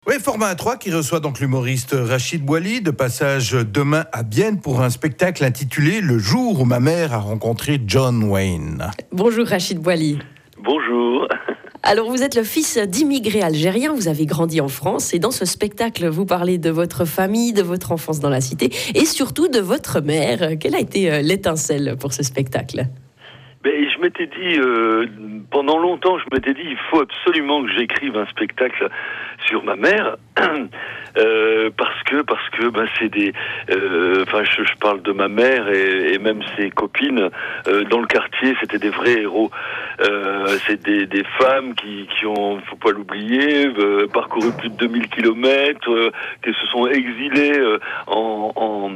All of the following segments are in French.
Oui, Format A3 qui reçoit donc l'humoriste Rachid Bouali, de passage demain à Bienne pour un spectacle intitulé « Le jour où ma mère a rencontré John Wayne ». Bonjour Rachid Bouali. Bonjour. Alors vous êtes le fils d'immigrés algériens, vous avez grandi en France et dans ce spectacle vous parlez de votre famille, de votre enfance dans la cité et surtout de votre mère. Quelle a été l'étincelle pour ce spectacle ? Je m'étais dit, pendant longtemps, il faut absolument que j'écrive un spectacle sur ma mère, parce que c'est des, je parle de ma mère et même ses copines dans le quartier, c'était des vrais héros. C'est des femmes qui ont, faut pas l'oublier, parcouru plus de 2000 kilomètres, qui se sont exilées en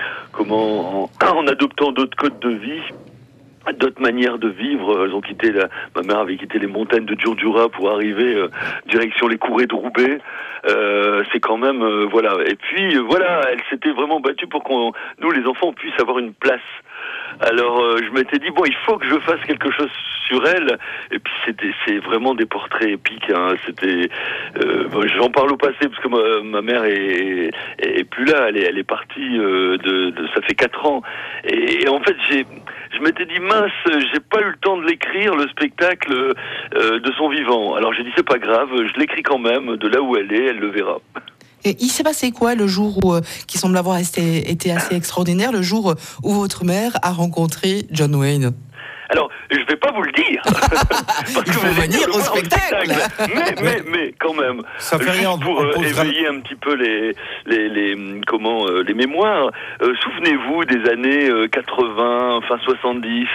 adoptant d'autres codes de vie. D'autres manières de vivre. Elles ont quitté ma mère avait quitté les montagnes de Djurdjura pour arriver direction les courées de Roubaix. C'est quand même voilà. Et puis voilà, elle s'était vraiment battue pour nous les enfants puissent avoir une place. Alors je m'étais dit il faut que je fasse quelque chose sur elle. Et puis c'est vraiment des portraits épiques. Hein. C'était j'en parle au passé parce que ma mère est plus là. Elle est partie ça fait 4 ans. Et en fait je m'étais dit mince, j'ai pas eu le temps de l'écrire le spectacle de son vivant. Alors j'ai dit c'est pas grave, je l'écris quand même de là où elle est, elle le verra. Et il s'est passé quoi le jour qui semble avoir été assez extraordinaire, le jour où votre mère a rencontré John Wayne? Alors, je vais pas vous le dire. Parce il faut venir au spectacle. Mais quand même. Ça fait rien pour éveiller un petit peu les mémoires. Souvenez-vous des années 80, fin 70,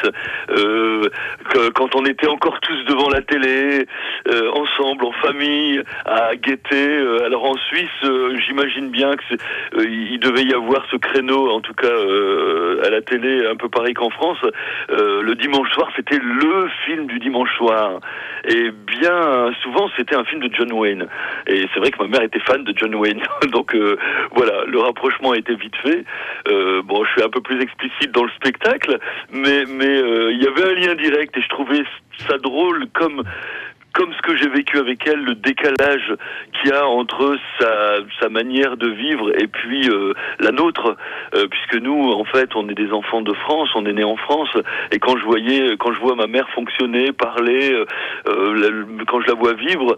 quand on était encore tous devant la télé, ensemble, en famille, à guetter. Alors en Suisse, j'imagine bien que il devait y avoir ce créneau, en tout cas à la télé, un peu pareil qu'en France, le dimanche soir, c'était le film du dimanche soir. Et bien souvent, c'était un film de John Wayne. Et c'est vrai que ma mère était fan de John Wayne. Donc voilà, le rapprochement a été vite fait. Je suis un peu plus explicite dans le spectacle, mais il y avait un lien direct et je trouvais ça drôle comme ce que j'ai vécu avec elle, le décalage qu'il y a entre sa manière de vivre et puis la nôtre, puisque nous, en fait, on est des enfants de France, on est nés en France, et quand je vois ma mère fonctionner, parler, quand je la vois vivre,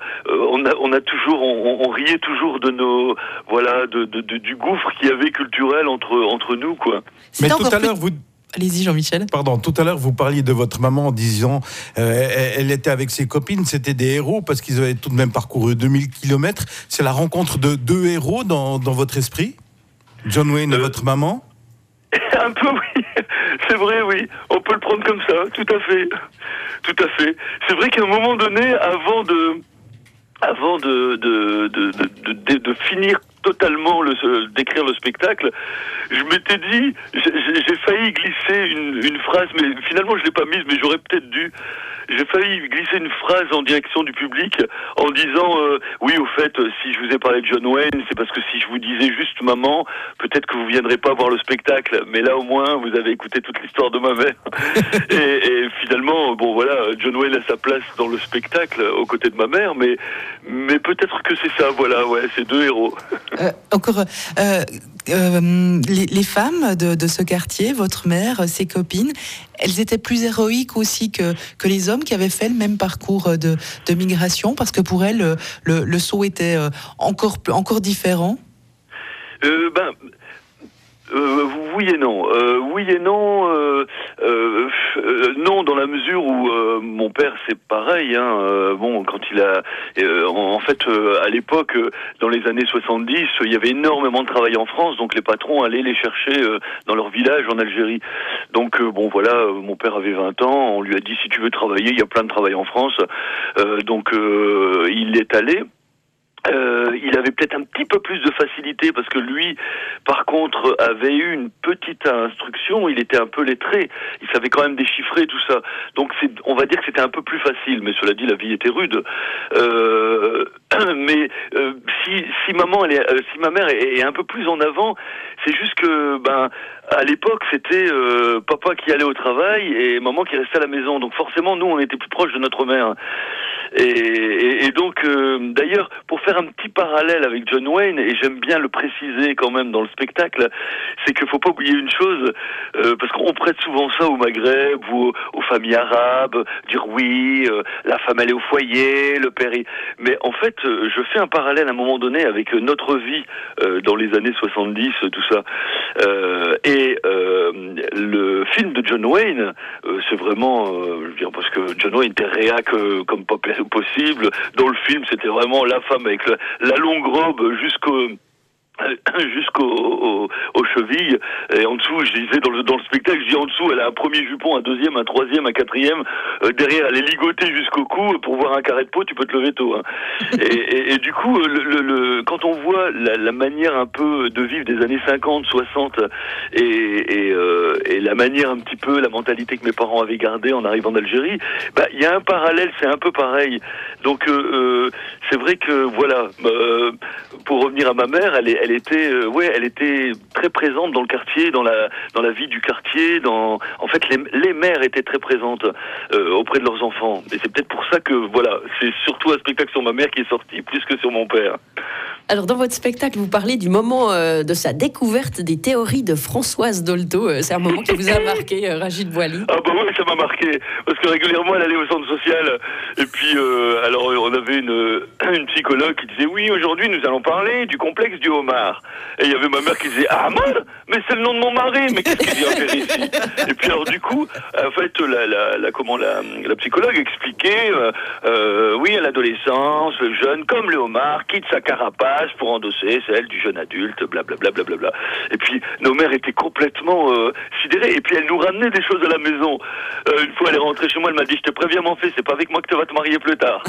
on riait toujours de nos, voilà, du gouffre qu'il y avait culturel entre nous, quoi. Mais tout à l'heure, Allez-y Jean-Michel. Pardon, tout à l'heure vous parliez de votre maman en disant elle était avec ses copines, c'était des héros parce qu'ils avaient tout de même parcouru 2000 km. C'est la rencontre de 2 héros dans votre esprit, John Wayne et votre maman? Un peu oui, c'est vrai oui, on peut le prendre comme ça, tout à fait. C'est vrai qu'à un moment donné, avant de finir totalement d'écrire le spectacle, je m'étais dit, j'ai failli glisser une phrase, mais finalement je l'ai pas mise, mais j'aurais peut-être dû. J'ai failli glisser une phrase en direction du public en disant oui, au fait, si je vous ai parlé de John Wayne, c'est parce que si je vous disais juste maman, peut-être que vous viendrez pas voir le spectacle, mais là au moins vous avez écouté toute l'histoire de ma mère. et finalement, John Wayne a sa place dans le spectacle aux côtés de ma mère, mais peut-être que c'est ça, voilà, ouais, c'est 2 héros. Les femmes de ce quartier, votre mère, ses copines, elles étaient plus héroïques aussi que les hommes qui avaient fait le même parcours de migration, parce que pour elles, le saut était encore différent. Oui et non. Non, dans la mesure où mon père c'est pareil. Quand il a, à l'époque, dans les années 70, il y avait énormément de travail en France, donc les patrons allaient les chercher dans leur village en Algérie. Donc mon père avait 20 ans, on lui a dit si tu veux travailler, il y a plein de travail en France. Il est allé. Il avait peut-être un petit peu plus de facilité parce que lui, par contre, avait eu une petite instruction. Il était un peu lettré. Il savait quand même déchiffrer tout ça. Donc, on va dire que c'était un peu plus facile. Mais cela dit, la vie était rude. Si ma mère est un peu plus en avant, c'est juste que, À l'époque, c'était papa qui allait au travail et maman qui restait à la maison. Donc forcément, nous, on était plus proches de notre mère. Et donc, d'ailleurs, pour faire un petit parallèle avec John Wayne, et j'aime bien le préciser quand même dans le spectacle, c'est qu'il faut pas oublier une chose, parce qu'on prête souvent ça au Maghreb ou aux familles arabes, dire oui, la femme elle est au foyer, le père est... Mais en fait, je fais un parallèle à un moment donné avec notre vie dans les années 70, tout ça. Et le film de John Wayne, c'est vraiment, je veux dire, parce que John Wayne était réac comme pas possible. Dans le film, c'était vraiment la femme avec la longue robe jusqu'aux chevilles, et en dessous, je disais dans le spectacle, je dis en dessous, elle a un premier jupon, un deuxième, un troisième, un quatrième, derrière elle est ligotée jusqu'au cou, pour voir un carré de peau, tu peux te lever tôt, hein. Et du coup, quand on voit la manière un peu de vivre des années 50, 60, et la manière un petit peu, la mentalité que mes parents avaient gardée en arrivant d'Algérie, bah, il y a un parallèle, c'est un peu pareil. Donc, c'est vrai que, voilà, pour revenir à ma mère, elle était très présente dans le quartier, dans la vie du quartier. En fait, les mères étaient très présentes auprès de leurs enfants. Et c'est peut-être pour ça que voilà, c'est surtout un spectacle sur ma mère qui est sorti plus que sur mon père. Alors, dans votre spectacle, vous parlez du moment de sa découverte des théories de Françoise Dolto. C'est un moment qui vous a marqué, Rachid Bouali. Ah bah oui, ça m'a marqué. Parce que régulièrement, elle allait au centre social. Et puis, alors, on avait une psychologue qui disait, oui, aujourd'hui, nous allons parler du complexe du homard. Et il y avait ma mère qui disait, ah, mais c'est le nom de mon mari. Mais qu'est-ce qu'il vient faire ici? Et puis, alors, du coup, en fait, la psychologue expliquait, oui, à l'adolescence, le jeune, comme le homard, quitte sa carapace pour endosser celle du jeune adulte, blablabla. Et puis, nos mères étaient complètement sidérées. Et puis, elle nous ramenait des choses à la maison. Une fois, elle est rentrée chez moi, elle m'a dit, je te préviens, mon fils, c'est pas avec moi que tu vas te marier plus tard.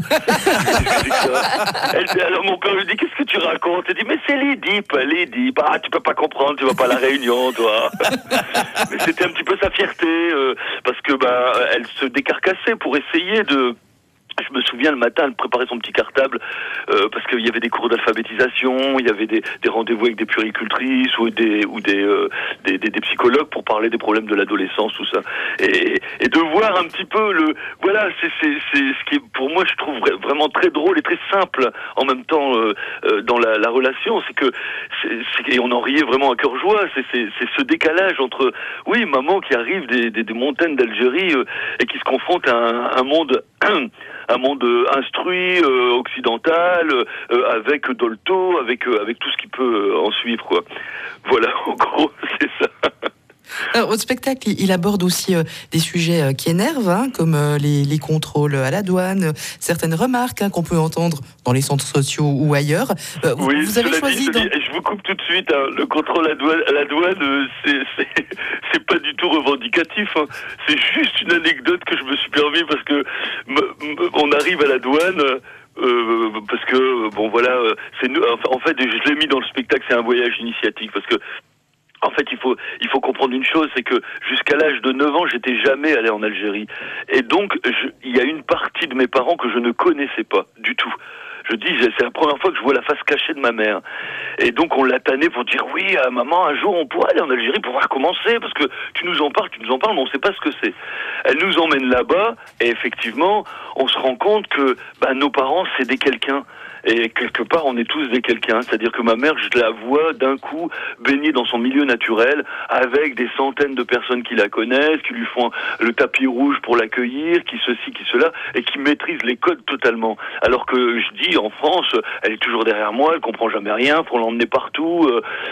Alors, mon père lui dit, qu'est-ce que tu racontes? Elle dit, mais c'est l'Édipe. Ah, tu peux pas comprendre, tu vas pas à la Réunion, toi. Mais c'était un petit peu sa fierté, parce que, elle se décarcassait pour essayer de... Je me souviens le matin, elle préparait son petit cartable parce qu'il y avait des cours d'alphabétisation, il y avait des rendez-vous avec des puéricultrices ou des psychologues pour parler des problèmes de l'adolescence, tout ça. Et de voir un petit peu c'est ce qui est pour moi je trouve vraiment très drôle et très simple en même temps dans la relation, c'est que et on en riait vraiment à cœur joie. C'est ce décalage entre oui maman qui arrive des montagnes d'Algérie et qui se confronte à un monde instruit, occidental, avec Dolto, avec tout ce qui peut en suivre, quoi. Voilà, en gros, c'est ça. Alors, votre spectacle, il aborde aussi des sujets qui énervent, comme les contrôles à la douane, certaines remarques qu'on peut entendre dans les centres sociaux ou ailleurs. Oui, vous avez choisi... je vous coupe tout de suite, le contrôle à la douane, c'est pas du tout revendicatif. C'est juste une anecdote que je me suis permis parce que on arrive à la douane... parce que bon voilà, c'est en fait je l'ai mis dans le spectacle, c'est un voyage initiatique parce que en fait, il faut comprendre une chose, c'est que jusqu'à l'âge de 9 ans, j'étais jamais allé en Algérie. Et donc, il y a une partie de mes parents que je ne connaissais pas du tout. Je dis, c'est la première fois que je vois la face cachée de ma mère. Et donc, on l'a tannée pour dire, oui, maman, un jour, on pourra aller en Algérie pour voir comment c'est, parce que tu nous en parles, mais on ne sait pas ce que c'est. Elle nous emmène là-bas, et effectivement, on se rend compte que nos parents, c'est des quelqu'un. Et quelque part, on est tous des quelqu'un. C'est-à-dire que ma mère, je la vois d'un coup baignée dans son milieu naturel, avec des centaines de personnes qui la connaissent, qui lui font le tapis rouge pour l'accueillir, qui ceci, qui cela, et qui maîtrisent les codes totalement. Alors que je dis, en France, elle est toujours derrière moi, elle comprend jamais rien, faut l'emmener partout.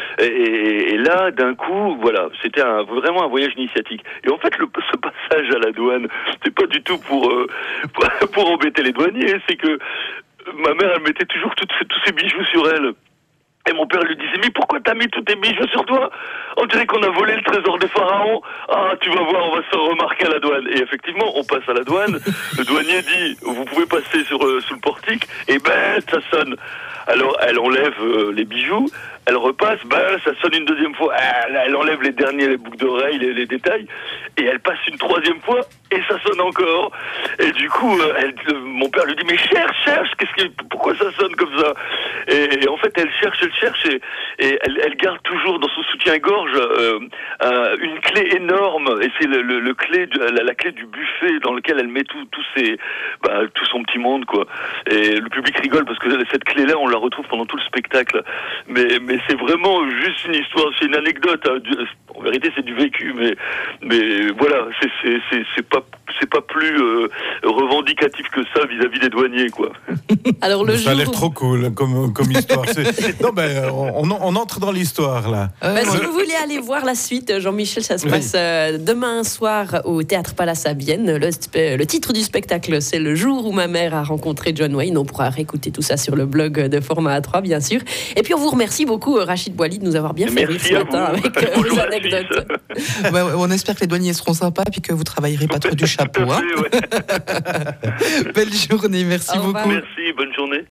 Et là, d'un coup, voilà, c'était vraiment un voyage initiatique. Et en fait, ce passage à la douane, c'est pas du tout pour embêter les douaniers, c'est que ma mère, elle mettait toujours tous ses bijoux sur elle. Et mon père lui disait, mais pourquoi t'as mis tous tes bijoux sur toi? On dirait qu'on a volé le trésor des pharaons. Ah, tu vas voir, on va se remarquer à la douane. Et effectivement, on passe à la douane. Le douanier dit, vous pouvez passer sous le portique. Et ça sonne. Alors, elle enlève les bijoux. Elle repasse, ça sonne une deuxième fois. Elle enlève les boucles d'oreilles, les détails. Et elle passe une troisième fois, et ça sonne encore. Et du coup, mon père lui dit, mais cherche, pourquoi ça sonne comme ça? Et en fait, elle cherche, elle cherche et elle garde toujours dans son soutien-gorge une clé énorme, et c'est la clé du buffet dans lequel elle met tout son petit monde, quoi. Et le public rigole parce que cette clé-là, on la retrouve pendant tout le spectacle. Mais c'est vraiment juste une histoire, c'est une anecdote. Hein. En vérité, c'est du vécu, mais voilà, c'est pas plus revendicatif que ça vis-à-vis des douaniers, quoi. Alors ça a l'air trop cool comme histoire. Non, on entre dans l'histoire là. Si vous voulez aller voir la suite, Jean-Michel, ça se passe demain soir au Théâtre Palace à Vienne. Le titre du spectacle, c'est Le jour où ma mère a rencontré John Wayne. On pourra réécouter tout ça sur le blog de Format A3, bien sûr. Et puis on vous remercie beaucoup, Rachid Bouali, de nous avoir bien fait rire ce matin avec vos anecdotes. On espère que les douaniers seront sympas et que vous travaillerez pas trop du chapeau. Hein. Belle journée, merci beaucoup. Merci, bonne journée.